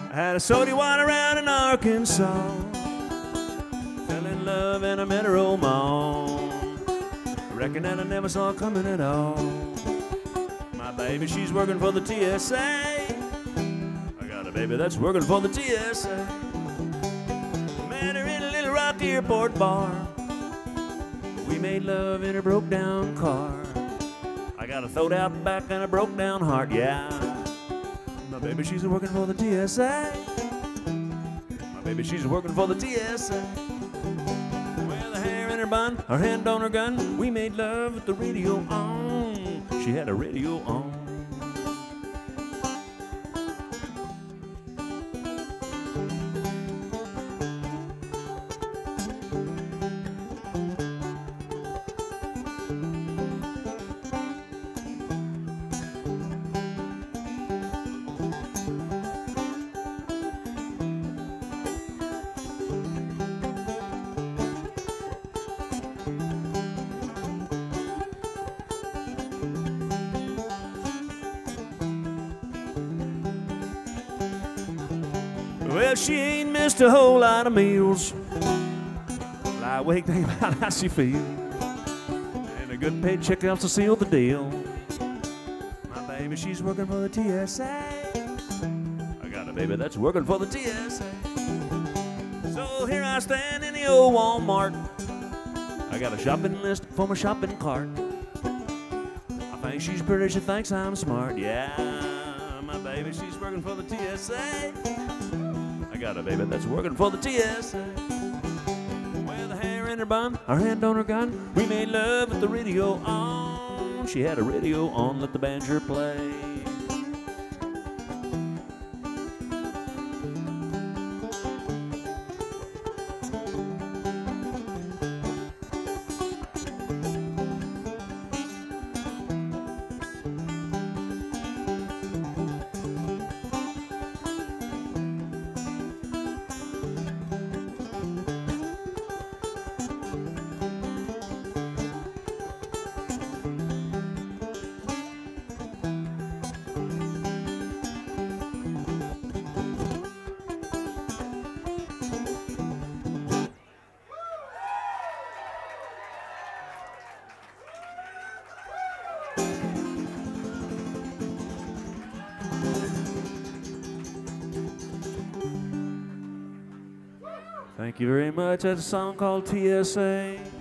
I had a sody wine around in Arkansas. Fell in love and I met her old mom. I reckon that I never saw it coming at all. My baby, she's working for the TSA. I got a baby that's working for the TSA. Met her in a Little Rock airport bar. We made love in her broke down car. I got a throwed out back and a broke down heart, yeah. My baby, she's working for the TSA. My baby, she's working for the TSA. With her hair in her bun, her hand on her gun, we made love with the radio on. She had a radio on. Well, she ain't missed a whole lot of meals. Lie awake thinking about how she feels. And a good paycheck helps to seal the deal. My baby, she's working for the TSA. I got a baby that's working for the TSA. So here I stand in the old Walmart. I got a shopping list for my shopping cart. I think she's pretty, she thinks I'm smart. Yeah, my baby, she's working for the TSA. I got a baby that's working for the TSA. With her hair in her bun, her hand on her gun, we made love with the radio on. She had a radio on, let the banjo play. Thank you very much. That's a song called TSA.